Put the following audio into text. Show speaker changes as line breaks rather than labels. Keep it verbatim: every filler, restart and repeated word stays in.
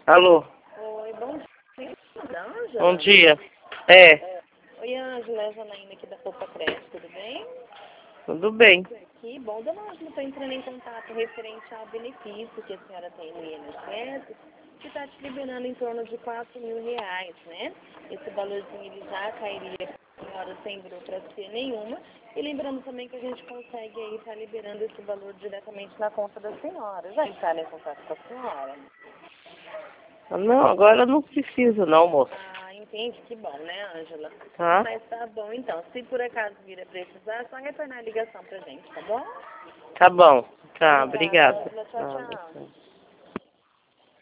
Alô?
Oi, bom dia. Ângela?
Bom dia. É.
Oi, Ângela, é a Janaína aqui da Poupa Creche, tudo bem?
Tudo bem.
Que bom, dona Ângela, estou entrando em contato referente ao benefício que a senhora tem no I N S S, que está te liberando em torno de quatro mil reais, né? Esse valorzinho ele já cairia para a senhora sem burocracia nenhuma. E lembrando também que a gente consegue aí estar liberando esse valor diretamente na conta da senhora. Já está em contato com a senhora?
Não, agora não precisa não, moça.
Ah, entendi. Que bom, né, Ângela?
Tá?
Mas tá bom, então. Se por acaso vir a precisar, é só retornar a ligação pra gente, tá bom?
Tá bom. Tá, obrigada.
Ângela. Tchau,
Tá,
tchau.